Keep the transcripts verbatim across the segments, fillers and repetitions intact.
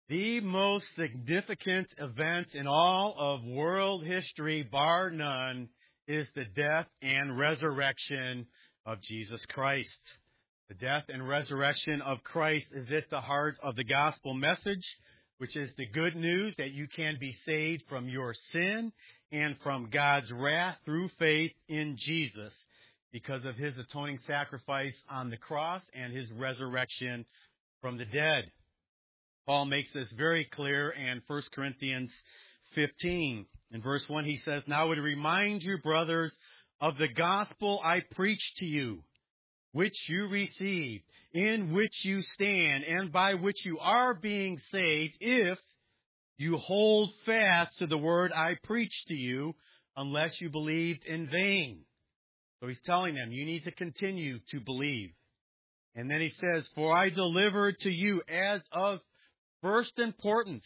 The most significant event in all of world history, bar none, is the death and resurrection of Jesus Christ. The death and resurrection of Christ is at the heart of the gospel message, which is the good news that you can be saved from your sin and from God's wrath through faith in Jesus because of his atoning sacrifice on the cross and his resurrection from the dead. Paul makes this very clear in First Corinthians fifteen. In verse one, he says, "Now I would remind you, brothers, of the gospel I preached to you, which you received, in which you stand, and by which you are being saved, if you hold fast to the word I preached to you, unless you believed in vain." So he's telling them, you need to continue to believe. And then he says, "For I delivered to you as of first importance,"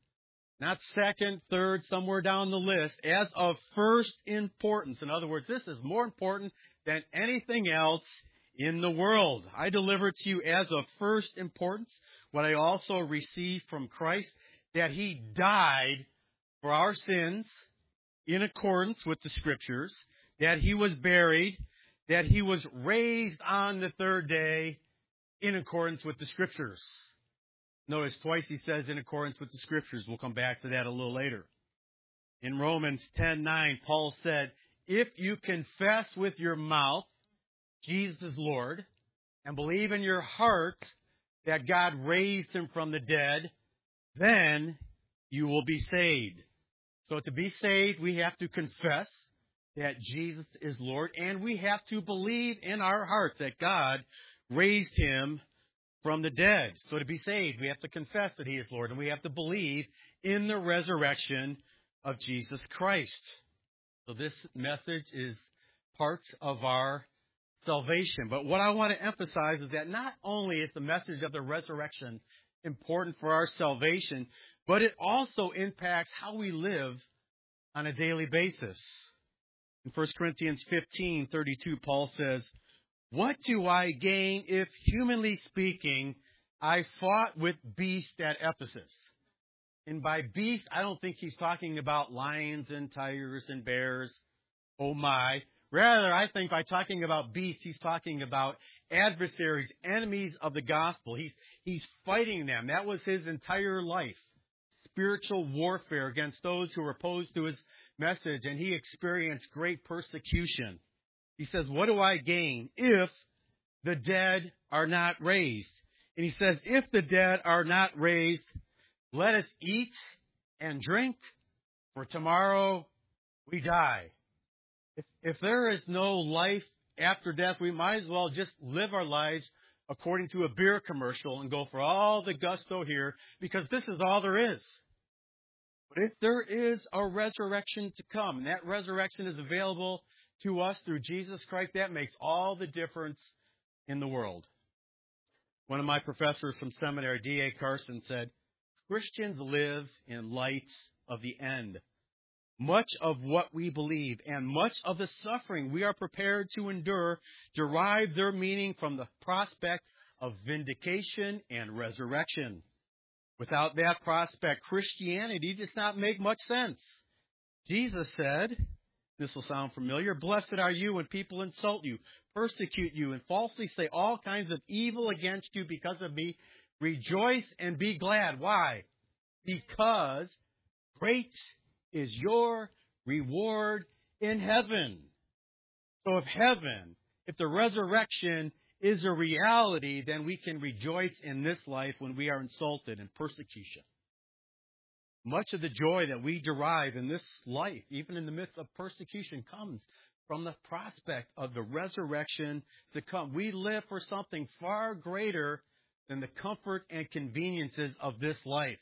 not second, third, somewhere down the list, as of first importance. In other words, this is more important than anything else in the world. "I delivered to you as of first importance what I also received from Christ, that he died for our sins in accordance with the Scriptures, that he was buried, that he was raised on the third day in accordance with the Scriptures." Notice twice he says in accordance with the Scriptures. We'll come back to that a little later. In Romans ten nine, Paul said, "If you confess with your mouth Jesus is Lord and believe in your heart that God raised him from the dead, then you will be saved." So to be saved, we have to confess that Jesus is Lord, and we have to believe in our hearts that God raised him from the dead. So to be saved, we have to confess that he is Lord, and we have to believe in the resurrection of Jesus Christ. So this message is part of our salvation. But what I want to emphasize is that not only is the message of the resurrection important for our salvation, but it also impacts how we live on a daily basis. In First Corinthians fifteen thirty-two, Paul says, "What do I gain if, humanly speaking, I fought with beasts at Ephesus?" And by beast, I don't think he's talking about lions and tigers and bears. Oh my. Rather, I think by talking about beasts, he's talking about adversaries, enemies of the gospel. He's, he's fighting them. That was his entire life. Spiritual warfare against those who were opposed to his message, and he experienced great persecution. He says, "What do I gain if the dead are not raised?" And he says, "If the dead are not raised, let us eat and drink, for tomorrow we die." If, if there is no life after death, we might as well just live our lives according to a beer commercial and go for all the gusto here, because this is all there is. But if there is a resurrection to come, and that resurrection is available to us through Jesus Christ, that makes all the difference in the world. One of my professors from seminary, D A Carson, said, "Christians live in light of the end. Much of what we believe and much of the suffering we are prepared to endure derive their meaning from the prospect of vindication and resurrection. Without that prospect, Christianity does not make much sense. Jesus said," this will sound familiar, "Blessed are you when people insult you, persecute you, and falsely say all kinds of evil against you because of me. Rejoice and be glad." Why? "Because great is your reward in heaven." So if heaven, if the resurrection is a reality, then we can rejoice in this life when we are insulted and persecution. Much of the joy that we derive in this life, even in the midst of persecution, comes from the prospect of the resurrection to come. We live for something far greater than the comfort and conveniences of this life.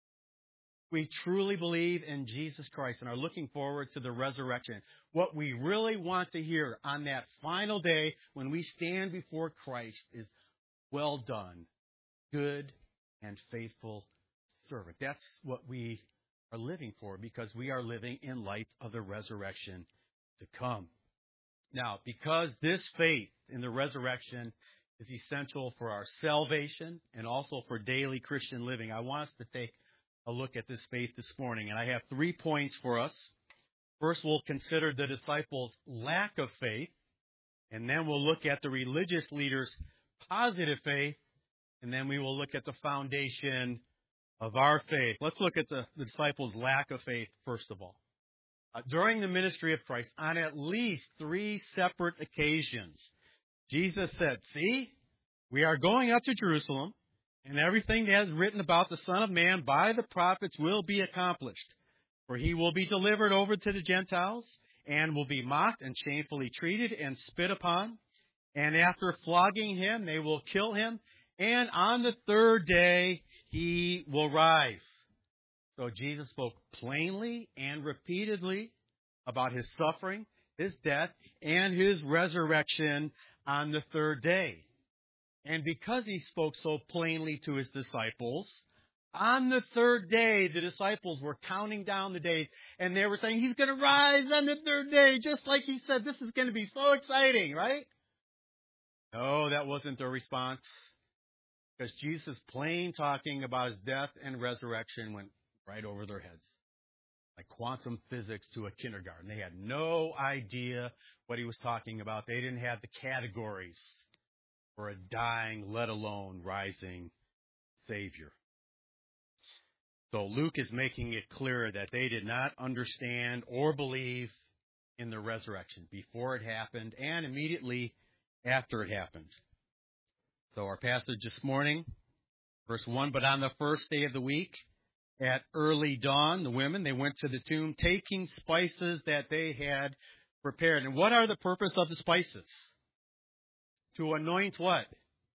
We truly believe in Jesus Christ and are looking forward to the resurrection. What we really want to hear on that final day when we stand before Christ is, "Well done, good and faithful servant." That's what we are living for, because we are living in light of the resurrection to come. Now, because this faith in the resurrection is essential for our salvation and also for daily Christian living. I want us to take a look at this faith this morning, and I have three points for us. First, we'll consider the disciples' lack of faith, and then we'll look at the religious leaders' positive faith, and then we will look at the foundation of our faith. Let's look at the, the disciples' lack of faith, first of all. Uh, during the ministry of Christ, on at least three separate occasions, Jesus said, "See, we are going up to Jerusalem, and everything that is written about the Son of Man by the prophets will be accomplished. For he will be delivered over to the Gentiles, and will be mocked and shamefully treated and spit upon. And after flogging him, they will kill him. And on the third day, he will rise." So Jesus spoke plainly and repeatedly about his suffering, his death, and his resurrection on the third day. And because he spoke so plainly to his disciples, on the third day, the disciples were counting down the days, and they were saying, "He's going to rise on the third day," just like he said. This is going to be so exciting, right? No, that wasn't their response. Because Jesus' plain talking about his death and resurrection went right over their heads. Like quantum physics to a kindergarten. They had no idea what he was talking about. They didn't have the categories for a dying, let alone rising Savior. So Luke is making it clear that they did not understand or believe in the resurrection before it happened and immediately after it happened. So our passage this morning, verse one, "But on the first day of the week, at early dawn, the women, they went to the tomb, taking spices that they had prepared." And what are the purpose of the spices? To anoint what?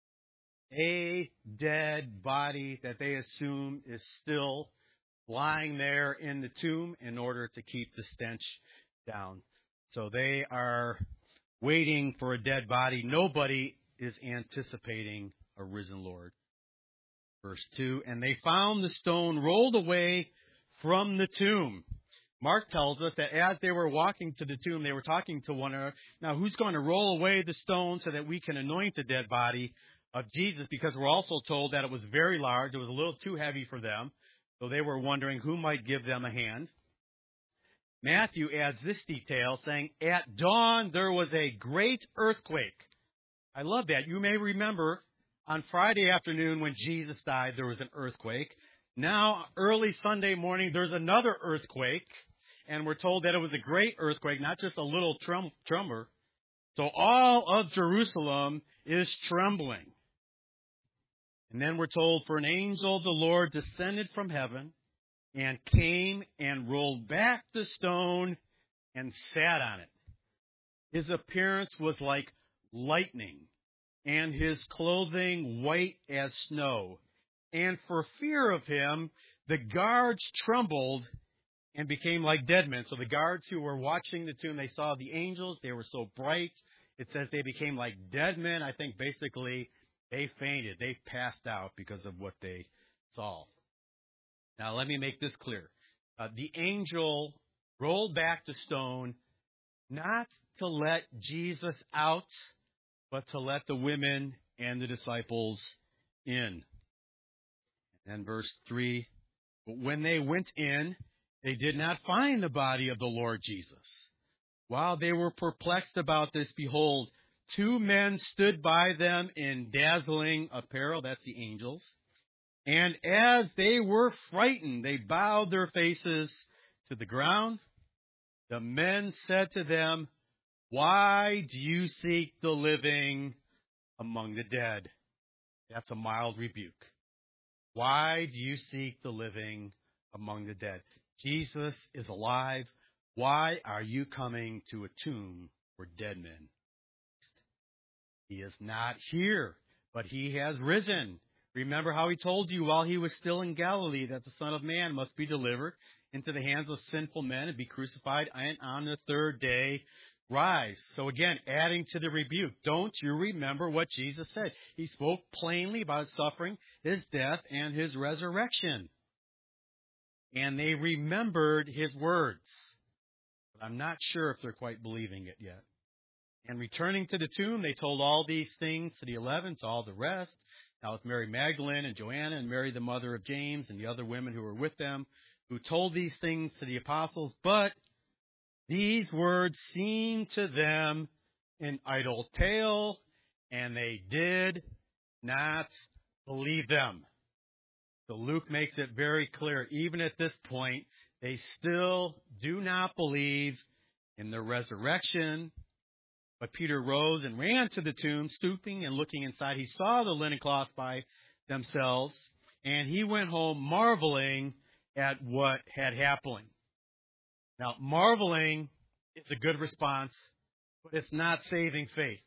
A dead body that they assume is still lying there in the tomb in order to keep the stench down. So they are waiting for a dead body. Nobody is anticipating a risen Lord. Verse two, "And they found the stone rolled away from the tomb." Mark tells us that as they were walking to the tomb, they were talking to one another. Now, who's going to roll away the stone so that we can anoint the dead body of Jesus? Because we're also told that it was very large. It was a little too heavy for them. So they were wondering who might give them a hand. Matthew adds this detail, saying, "At dawn there was a great earthquake." I love that. You may remember on Friday afternoon when Jesus died, there was an earthquake. Now, early Sunday morning, there's another earthquake. And we're told that it was a great earthquake, not just a little trum- tremor. So all of Jerusalem is trembling. And then we're told, "For an angel of the Lord descended from heaven and came and rolled back the stone and sat on it. His appearance was like lightning, and his clothing white as snow. And for fear of him, the guards trembled and became like dead men." So the guards who were watching the tomb, they saw the angels. They were so bright. It says they became like dead men. I think basically they fainted. They passed out because of what they saw. Now, let me make this clear. Uh, the angel rolled back the stone not to let Jesus out, but to let the women and the disciples in. And verse three, "But when they went in, they did not find the body of the Lord Jesus. While they were perplexed about this, behold, two men stood by them in dazzling apparel," that's the angels. "And as they were frightened, they bowed their faces to the ground. The men said to them, 'Why do you seek the living among the dead?'" That's a mild rebuke. "Why do you seek the living among the dead? Jesus is alive. Why are you coming to a tomb where dead men? He is not here, but he has risen. Remember how he told you while he was still in Galilee that the Son of Man must be delivered into the hands of sinful men and be crucified, and on the third day rise." So again, adding to the rebuke, don't you remember what Jesus said? He spoke plainly about his suffering, his death, and his resurrection. And they remembered his words. But I'm not sure if they're quite believing it yet. And returning to the tomb, they told all these things to the eleven, to all the rest. Now with Mary Magdalene and Joanna and Mary the mother of James and the other women who were with them, who told these things to the apostles. But these words seemed to them an idle tale, and they did not believe them. So Luke makes it very clear, even at this point, they still do not believe in the resurrection. But Peter rose and ran to the tomb, stooping and looking inside. He saw the linen cloth by themselves, and he went home marveling at what had happened. Now, marveling is a good response, but it's not saving faith.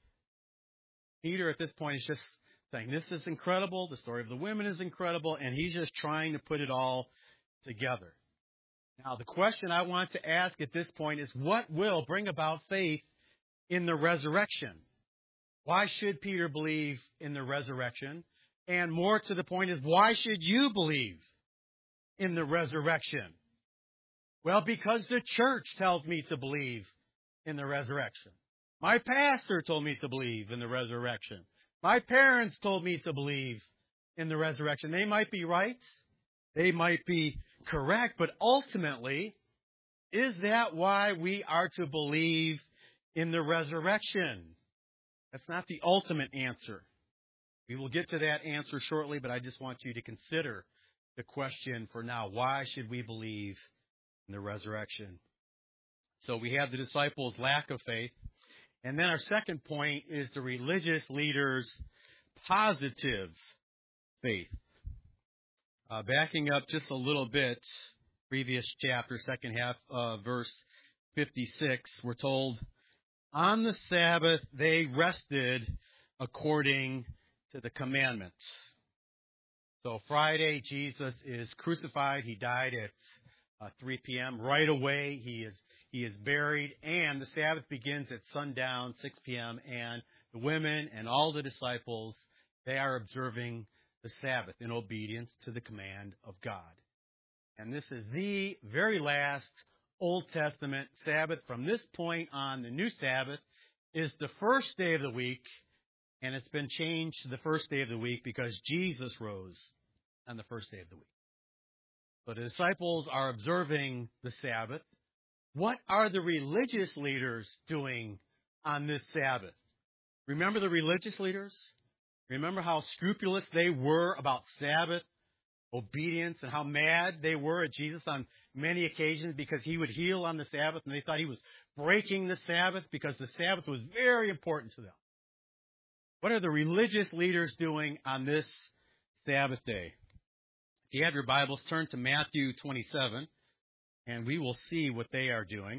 Peter at this point is just saying, this is incredible, the story of the women is incredible, and he's just trying to put it all together. Now, the question I want to ask at this point is, what will bring about faith in the resurrection? Why should Peter believe in the resurrection? And more to the point is, why should you believe in the resurrection? Well, because the church tells me to believe in the resurrection. My pastor told me to believe in the resurrection. My parents told me to believe in the resurrection. They might be right. They might be correct. But ultimately, is that why we are to believe in the resurrection? That's not the ultimate answer. We will get to that answer shortly, but I just want you to consider the question for now. Why should we believe in the resurrection? So we have the disciples' lack of faith. And then our second point is the religious leaders' positive faith. Uh, backing up just a little bit, previous chapter, second half, uh, verse fifty-six, we're told, on the Sabbath they rested according to the commandments. So Friday, Jesus is crucified. He died at uh, three p.m. Right away, he is he is buried, and the Sabbath begins at sundown, six p.m., and the women and all the disciples, they are observing the Sabbath in obedience to the command of God. And this is the very last Old Testament Sabbath. From this point on, the new Sabbath is the first day of the week, and it's been changed to the first day of the week because Jesus rose on the first day of the week. So the disciples are observing the Sabbath. What are the religious leaders doing on this Sabbath? Remember the religious leaders? Remember how scrupulous they were about Sabbath obedience and how mad they were at Jesus on many occasions because he would heal on the Sabbath, and they thought he was breaking the Sabbath because the Sabbath was very important to them. What are the religious leaders doing on this Sabbath day? If you have your Bibles, turn to Matthew twenty-seven, and we will see what they are doing.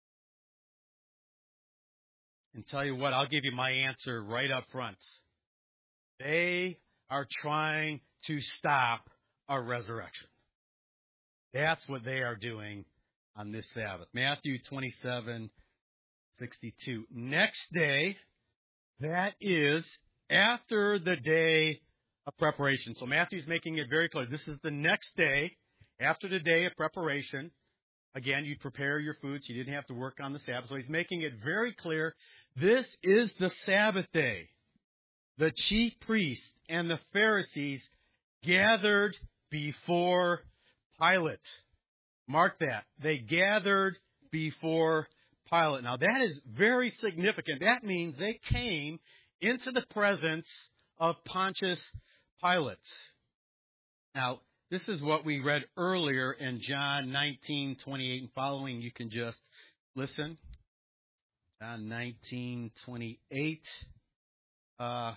And tell you what, I'll give you my answer right up front. They are trying to stop our resurrection. That's what they are doing on this Sabbath. Matthew twenty-seven sixty-two. Next day, that is after the day of preparation. So Matthew's making it very clear. This is the next day, after the day of preparation. Again, you prepare your food, so you didn't have to work on the Sabbath. So he's making it very clear. This is the Sabbath day. The chief priests and the Pharisees gathered before Pilate. Mark that. They gathered before Pilate. Now, that is very significant. That means they came into the presence of Pontius Pilate. Now, this is what we read earlier in John nineteen twenty-eight and following. You can just listen. John nineteen twenty-eight. Uh,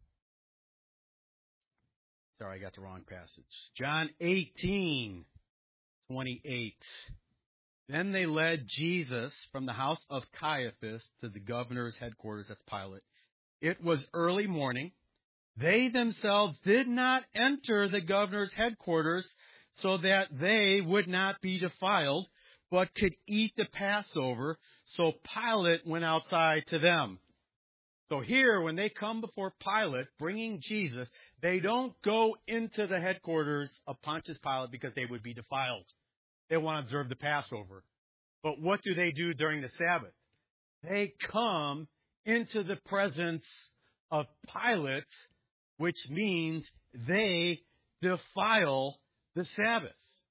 sorry, I got the wrong passage. John eighteen twenty-eight. Then they led Jesus from the house of Caiaphas to the governor's headquarters, that's Pilate. It was early morning. They themselves did not enter the governor's headquarters so that they would not be defiled, but could eat the Passover. So Pilate went outside to them. So here, when they come before Pilate, bringing Jesus, they don't go into the headquarters of Pontius Pilate because they would be defiled. They want to observe the Passover. But what do they do during the Sabbath? They come into the presence of Pilate, which means they defile the Sabbath.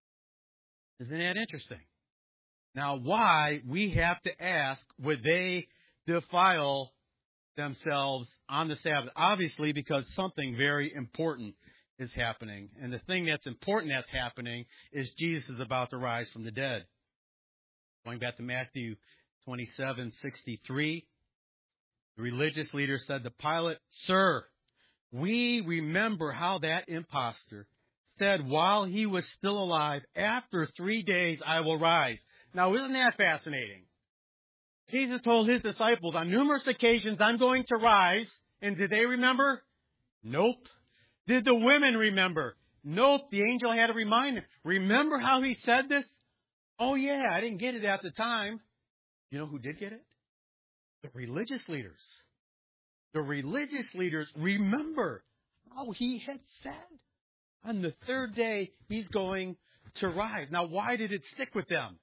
Isn't that interesting? Now, why, we have to ask, would they defile themselves on the Sabbath? Obviously, because something very important is happening. And the thing that's important that's happening is Jesus is about to rise from the dead. Going back to Matthew twenty-seven sixty-three, the religious leader said to Pilate, "Sir, we remember how that impostor said while he was still alive, 'After three days I will rise.'" Now, isn't that fascinating? Jesus told his disciples on numerous occasions, "I'm going to rise." And did they remember? Nope. Did the women remember? Nope. The angel had to remind them. Remember how he said this? Oh, yeah, I didn't get it at the time. You know who did get it? The religious leaders. The religious leaders remember how he had said on the third day he's going to rise. Now, why did it stick with them?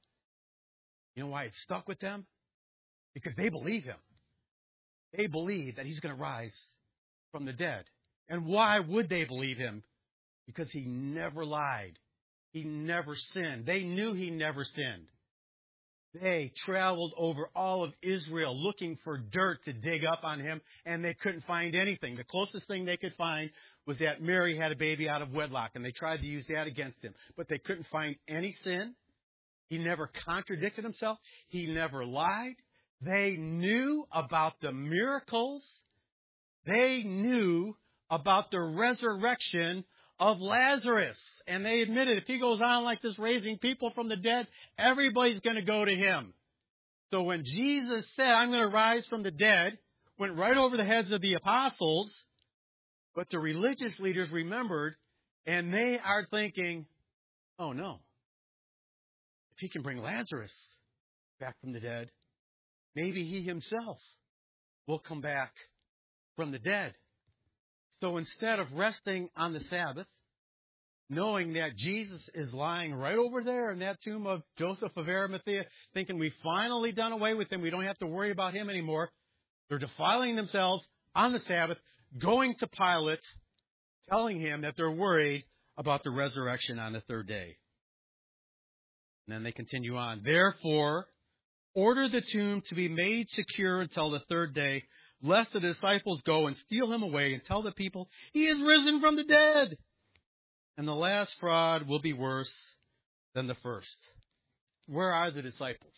You know why it stuck with them? Because they believe him. They believe that he's going to rise from the dead. And why would they believe him? Because he never lied. He never sinned. They knew he never sinned. They traveled over all of Israel looking for dirt to dig up on him, and they couldn't find anything. The closest thing they could find was that Mary had a baby out of wedlock, and they tried to use that against him. But they couldn't find any sin. He never contradicted himself. He never lied. They knew about the miracles. They knew about the resurrection of Lazarus. And they admitted if he goes on like this, raising people from the dead, everybody's going to go to him. So when Jesus said, "I'm going to rise from the dead," went right over the heads of the apostles. But the religious leaders remembered, and they are thinking, oh no. If he can bring Lazarus back from the dead, maybe he himself will come back from the dead. So instead of resting on the Sabbath, knowing that Jesus is lying right over there in that tomb of Joseph of Arimathea, thinking we've finally done away with him, we don't have to worry about him anymore, they're defiling themselves on the Sabbath, going to Pilate, telling him that they're worried about the resurrection on the third day. And then they continue on. "Therefore, order the tomb to be made secure until the third day, lest the disciples go and steal him away and tell the people, 'He is risen from the dead.' And the last fraud will be worse than the first." Where are the disciples?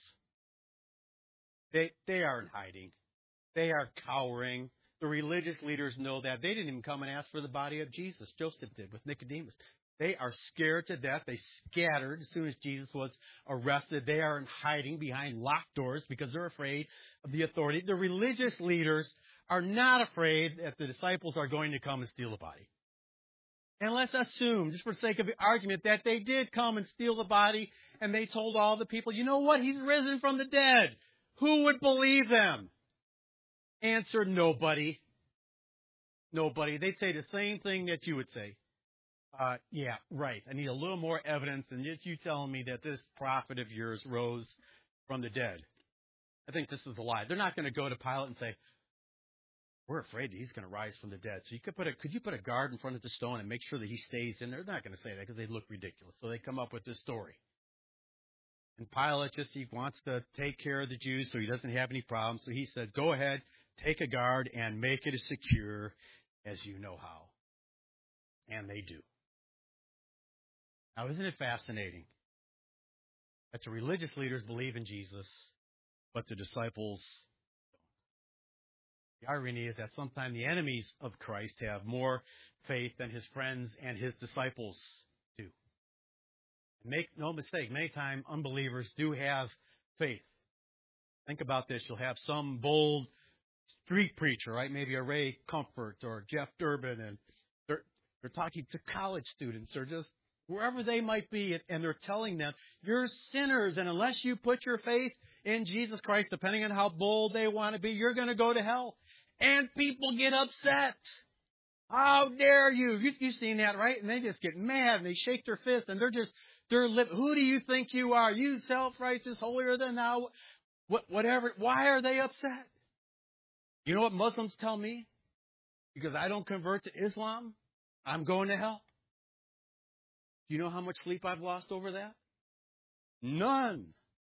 They, they are in hiding. They are cowering. The religious leaders know that. They didn't even come and ask for the body of Jesus. Joseph did with Nicodemus. They are scared to death. They scattered as soon as Jesus was arrested. They are in hiding behind locked doors because they're afraid of the authority. The religious leaders are not afraid that the disciples are going to come and steal the body. And let's assume, just for the sake of the argument, that they did come and steal the body and they told all the people, "You know what? He's risen from the dead." Who would believe them? Answer: nobody. Nobody. They'd say the same thing that you would say. Uh, yeah, right. I need a little more evidence than just you telling me that this prophet of yours rose from the dead. I think this is a lie. They're not going to go to Pilate and say, "We're afraid that he's going to rise from the dead. So you could put a, could you put a guard in front of the stone and make sure that he stays in there?" They're not going to say that because they look ridiculous. So they come up with this story. And Pilate just, he wants to take care of the Jews so he doesn't have any problems. So he says, "Go ahead, take a guard and make it as secure as you know how." And they do. Now, isn't it fascinating that the religious leaders believe in Jesus, but the disciples don't? The irony is that sometimes the enemies of Christ have more faith than his friends and his disciples do. Make no mistake, many times unbelievers do have faith. Think about this. You'll have some bold street preacher, right? Maybe a Ray Comfort or Jeff Durbin, and they're, they're talking to college students or just wherever they might be, and they're telling them, "You're sinners, and unless you put your faith in Jesus Christ, depending on how bold they want to be, you're going to go to hell." And people get upset. "How dare you?" you you've seen that, right? And they just get mad, and they shake their fists, and they're just, they're lip, "Who do you think you are? You self-righteous, holier than thou." What, whatever. Why are they upset? You know what Muslims tell me? Because I don't convert to Islam, I'm going to hell. Do you know how much sleep I've lost over that? None.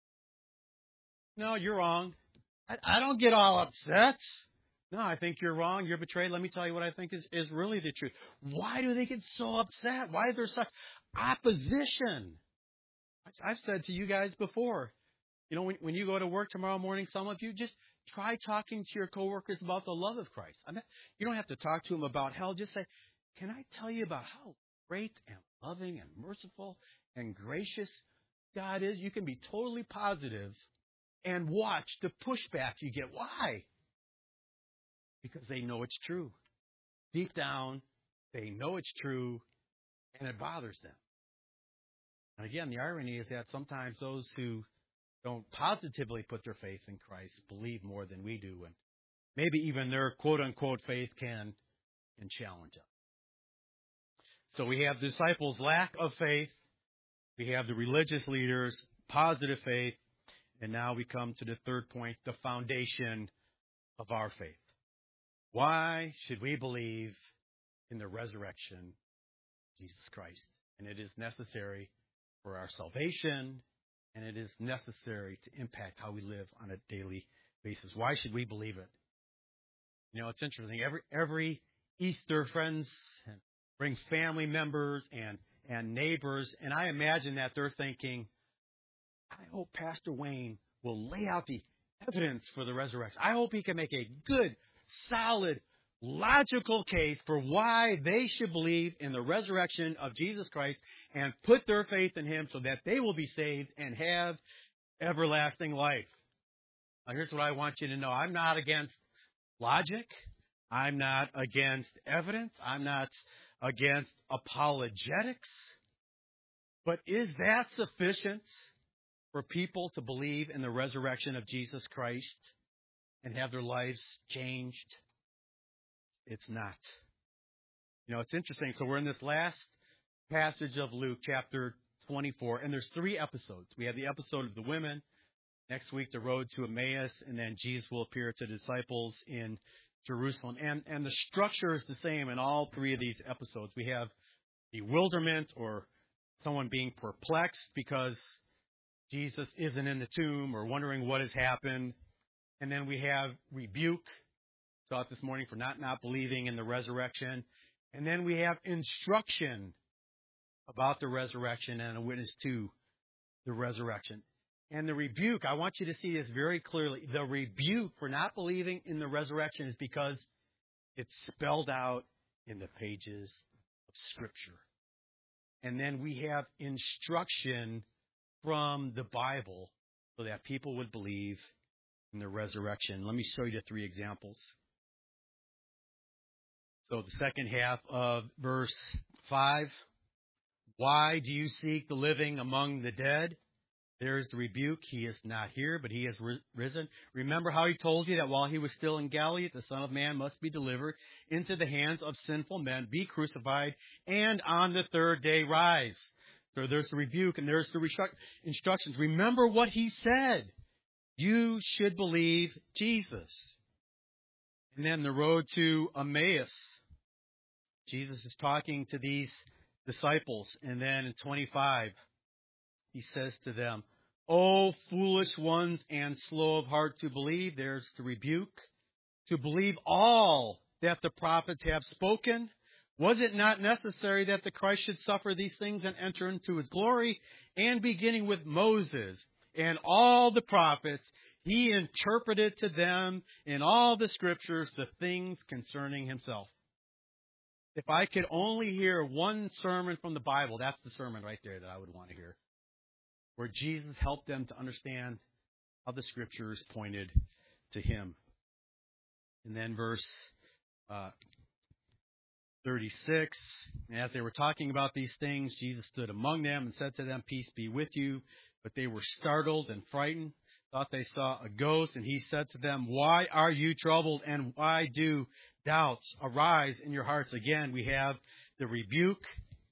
No, you're wrong. I, I don't get all upset. No, I think you're wrong. You're betrayed. Let me tell you what I think is, is really the truth. Why do they get so upset? Why is there such opposition? I've said to you guys before, you know, when, when you go to work tomorrow morning, some of you, just try talking to your coworkers about the love of Christ. I mean, you don't have to talk to them about hell. Just say, can I tell you about how great and loving and merciful and gracious God is? You can be totally positive and watch the pushback you get. Why? Because they know it's true. Deep down, they know it's true, and it bothers them. And again, the irony is that sometimes those who don't positively put their faith in Christ believe more than we do, and maybe even their quote-unquote faith can, can challenge us. So we have the disciples' lack of faith. We have the religious leaders' positive faith. And now we come to the third point, the foundation of our faith. Why should we believe in the resurrection of Jesus Christ? And it is necessary for our salvation, and it is necessary to impact how we live on a daily basis. Why should we believe it? You know, it's interesting. Every every Easter, friends bring family members and, and neighbors, and I imagine that they're thinking, I hope Pastor Wayne will lay out the evidence for the resurrection. I hope he can make a good, solid, logical case for why they should believe in the resurrection of Jesus Christ and put their faith in him so that they will be saved and have everlasting life. Now, here's what I want you to know. I'm not against logic. I'm not against evidence. I'm not against apologetics. But is that sufficient for people to believe in the resurrection of Jesus Christ and have their lives changed? It's not. You know, it's interesting. So we're in this last passage of Luke, chapter twenty-four, and there's three episodes. We have the episode of the women. Next week, the road to Emmaus, and then Jesus will appear to the disciples in Jerusalem. And, and the structure is the same in all three of these episodes. We have bewilderment, or someone being perplexed because Jesus isn't in the tomb or wondering what has happened. And then we have rebuke. Saw it this morning for not, not believing in the resurrection. And then we have instruction about the resurrection and a witness to the resurrection. And the rebuke, I want you to see this very clearly. The rebuke for not believing in the resurrection is because it's spelled out in the pages of Scripture. And then we have instruction from the Bible so that people would believe in the resurrection. Let me show you the three examples. So the second half of verse five. Why do you seek the living among the dead? There is the rebuke. He is not here, but he has risen. Remember how he told you that while he was still in Galilee, the Son of Man must be delivered into the hands of sinful men, be crucified, and on the third day rise. So there's the rebuke and there's the instructions. Remember what he said. You should believe Jesus. And then the road to Emmaus. Jesus is talking to these disciples. And then in twenty-five, he says to them, O foolish ones and slow of heart to believe. There's the rebuke. To believe all that the prophets have spoken. Was it not necessary that the Christ should suffer these things and enter into his glory? And beginning with Moses and all the prophets, he interpreted to them in all the scriptures the things concerning himself. If I could only hear one sermon from the Bible, that's the sermon right there that I would want to hear, where Jesus helped them to understand how the scriptures pointed to him. And then verse uh, thirty-six, and as they were talking about these things, Jesus stood among them and said to them, peace be with you. But they were startled and frightened, thought they saw a ghost. And he said to them, why are you troubled, and why do doubts arise in your hearts? Again, we have the rebuke,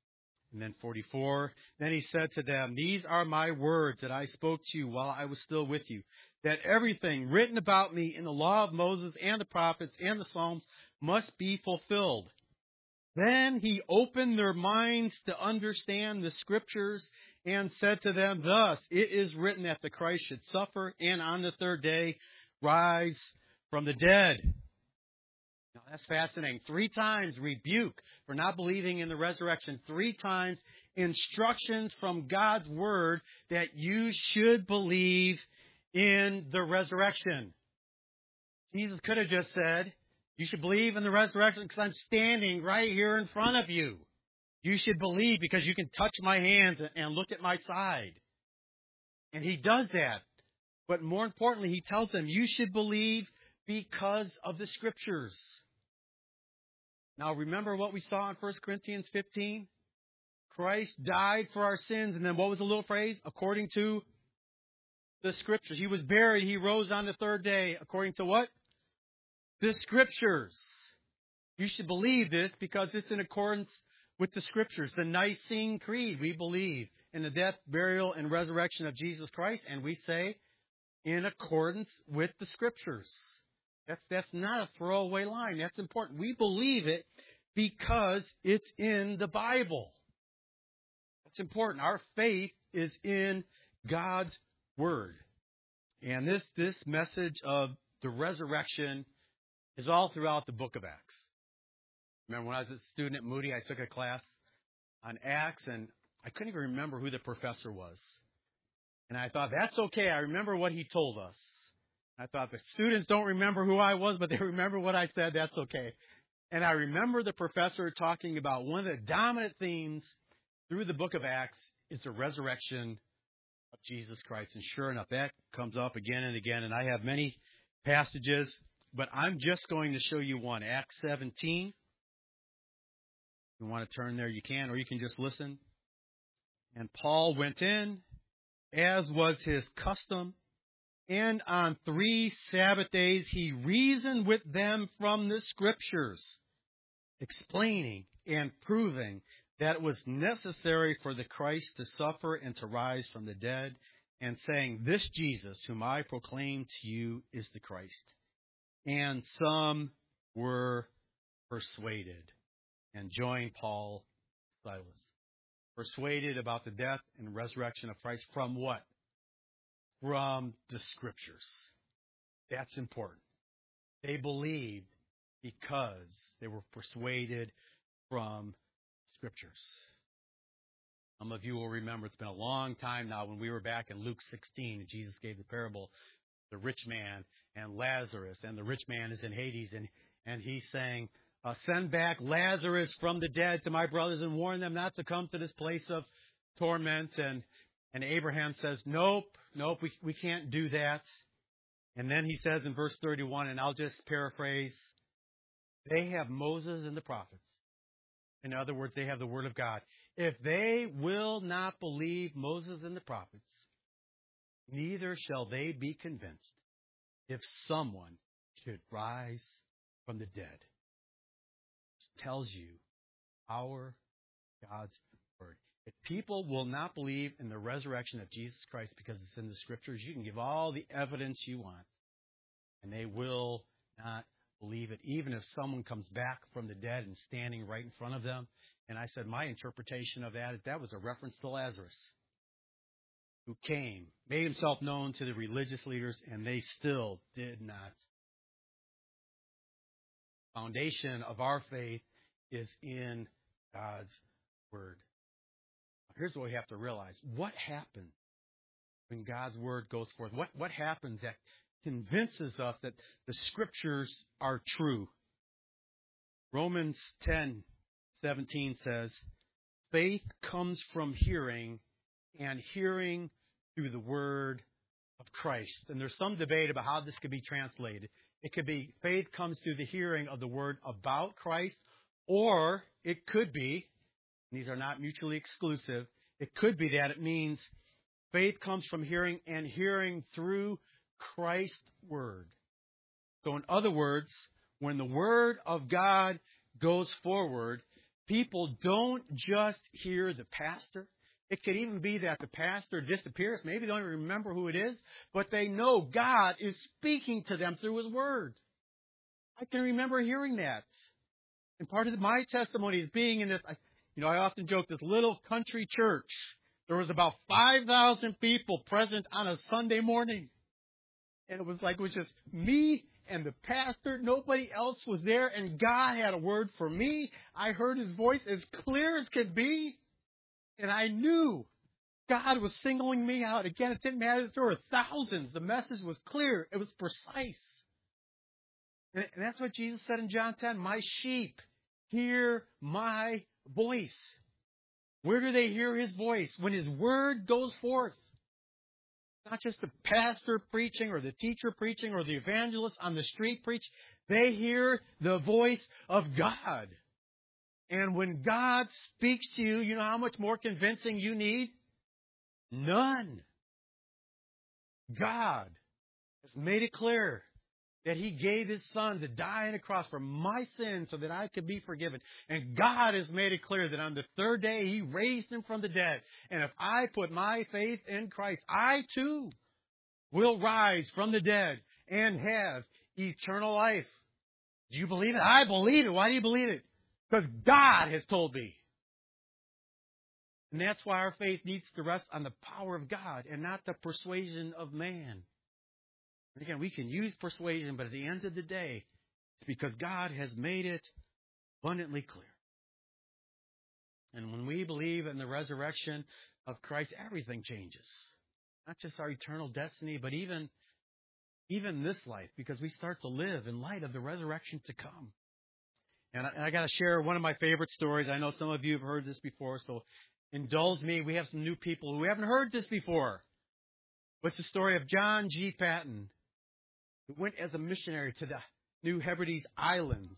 And then forty-four, then he said to them, these are my words that I spoke to you while I was still with you, that everything written about me in the law of Moses and the prophets and the Psalms must be fulfilled. Then he opened their minds to understand the Scriptures and said to them, thus it is written that the Christ should suffer and on the third day rise from the dead. Now that's fascinating. Three times rebuke for not believing in the resurrection. Three times instructions from God's Word that you should believe in the resurrection. Jesus could have just said, you should believe in the resurrection because I'm standing right here in front of you. You should believe because you can touch my hands and look at my side. And he does that. But more importantly, he tells them, you should believe because of the Scriptures. Now remember what we saw in First Corinthians fifteen? Christ died for our sins. And then what was the little phrase? According to the Scriptures. He was buried. He rose on the third day. According to what? The Scriptures. You should believe this because it's in accordance with the Scriptures. The Nicene Creed. We believe in the death, burial, and resurrection of Jesus Christ. And we say, in accordance with the Scriptures. That's, that's not a throwaway line. That's important. We believe it because it's in the Bible. That's important. Our faith is in God's Word. And this, this message of the resurrection is all throughout the book of Acts. Remember when I was a student at Moody, I took a class on Acts, and I couldn't even remember who the professor was. And I thought, that's okay. I remember what he told us. I thought, the students don't remember who I was, but they remember what I said. That's okay. And I remember the professor talking about one of the dominant themes through the book of Acts is the resurrection of Jesus Christ. And sure enough, that comes up again and again. And I have many passages, but I'm just going to show you one. Acts seventeen. If you want to turn there, you can, or you can just listen. And Paul went in, as was his custom, and on three Sabbath days he reasoned with them from the Scriptures, explaining and proving that it was necessary for the Christ to suffer and to rise from the dead, and saying, this Jesus, whom I proclaim to you, is the Christ. And some were persuaded and joined Paul, Silas. Persuaded about the death and resurrection of Christ from what? From the Scriptures. That's important. They believed because they were persuaded from Scriptures. Some of you will remember it's been a long time now when we were back in Luke sixteen and Jesus gave the parable, the rich man and Lazarus, and the rich man is in Hades, and, and he's saying, uh, send back Lazarus from the dead to my brothers and warn them not to come to this place of torment. And, and Abraham says, nope, nope, we, we can't do that. And then he says in verse thirty-one, and I'll just paraphrase, they have Moses and the prophets. In other words, they have the Word of God. If they will not believe Moses and the prophets, neither shall they be convinced if someone should rise from the dead. It tells you our God's Word. If people will not believe in the resurrection of Jesus Christ because it's in the Scriptures, you can give all the evidence you want, and they will not believe it, even if someone comes back from the dead and standing right in front of them. And I said my interpretation of that, that was a reference to Lazarus, who came, made himself known to the religious leaders, and they still did not. The foundation of our faith is in God's Word. Here's what we have to realize. What happens when God's Word goes forth? What, what happens that convinces us that the Scriptures are true? Romans ten seventeen says, faith comes from hearing, and hearing through the Word of Christ. And there's some debate about how this could be translated. It could be faith comes through the hearing of the Word about Christ, or it could be, these are not mutually exclusive, it could be that it means faith comes from hearing, and hearing through Christ's Word. So in other words, when the Word of God goes forward, people don't just hear the pastor. It could even be that the pastor disappears. Maybe they don't even remember who it is, but they know God is speaking to them through His Word. I can remember hearing that. And part of my testimony is being in this, you know, I often joke, this little country church. There was about five thousand people present on a Sunday morning. And it was like, it was just me and the pastor. Nobody else was there. And God had a word for me. I heard His voice as clear as could be. And I knew God was singling me out. Again, it didn't matter if there were thousands. The message was clear. It was precise. And that's what Jesus said in John ten. My sheep hear my voice. Where do they hear His voice? When His word goes forth. Not just the pastor preaching or the teacher preaching or the evangelist on the street preach. They hear the voice of God. And when God speaks to you, you know how much more convincing you need? None. God has made it clear that He gave His Son to die on a cross for my sins so that I could be forgiven. And God has made it clear that on the third day He raised Him from the dead. And if I put my faith in Christ, I too will rise from the dead and have eternal life. Do you believe it? I believe it. Why do you believe it? Because God has told me. And that's why our faith needs to rest on the power of God and not the persuasion of man. And again, we can use persuasion, but at the end of the day, it's because God has made it abundantly clear. And when we believe in the resurrection of Christ, everything changes. Not just our eternal destiny, but even, even this life, because we start to live in light of the resurrection to come. And I, and I got to share one of my favorite stories. I know some of you have heard this before, so indulge me. We have some new people who haven't heard this before. It's the story of John G. Patton, who went as a missionary to the New Hebrides Islands.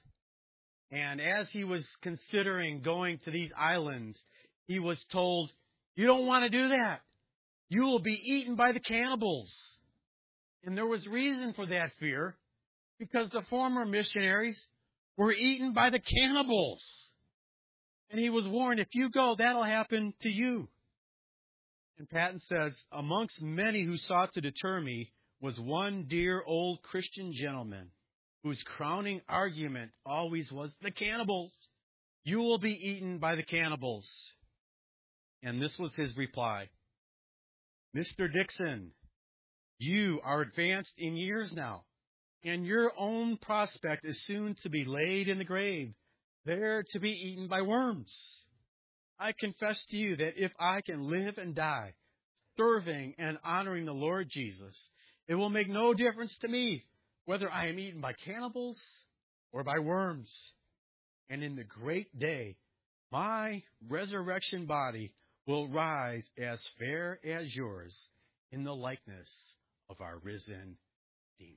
And as he was considering going to these islands, he was told, you don't want to do that. You will be eaten by the cannibals. And there was reason for that fear, because the former missionaries were eaten by the cannibals. And he was warned, if you go, that'll happen to you. And Patton says, amongst many who sought to deter me was one dear old Christian gentleman whose crowning argument always was the cannibals. You will be eaten by the cannibals. And this was his reply. Mister Dixon, you are advanced in years now, and your own prospect is soon to be laid in the grave, there to be eaten by worms. I confess to you that if I can live and die, serving and honoring the Lord Jesus, it will make no difference to me whether I am eaten by cannibals or by worms. And in the great day, my resurrection body will rise as fair as yours in the likeness of our risen Redeemer.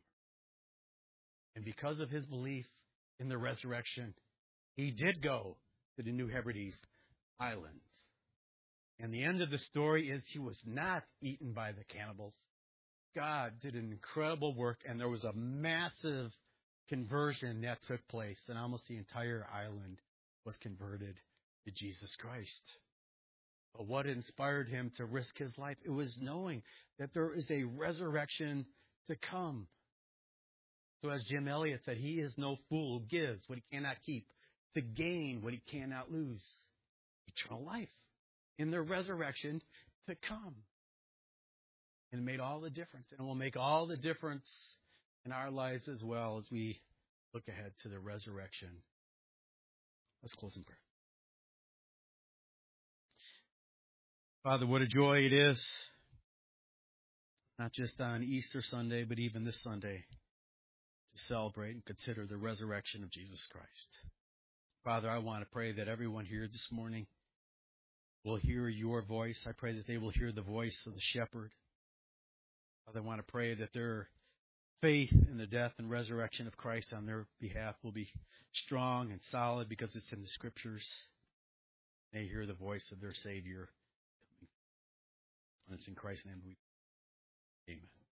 And because of his belief in the resurrection, he did go to the New Hebrides Islands. And the end of the story is he was not eaten by the cannibals. God did an incredible work, and there was a massive conversion that took place, and almost the entire island was converted to Jesus Christ. But what inspired him to risk his life? It was knowing that there is a resurrection to come. So as Jim Elliot said, he is no fool who gives what he cannot keep to gain what he cannot lose. Eternal life in the resurrection to come. And it made all the difference. And it will make all the difference in our lives as well as we look ahead to the resurrection. Let's close in prayer. Father, what a joy it is, not just on Easter Sunday, but even this Sunday, to celebrate and consider the resurrection of Jesus Christ. Father, I want to pray that everyone here this morning will hear your voice. I pray that they will hear the voice of the shepherd. Father, I want to pray that their faith in the death and resurrection of Christ on their behalf will be strong and solid because it's in the Scriptures. They hear the voice of their Savior. And it's in Christ's name we pray. Amen.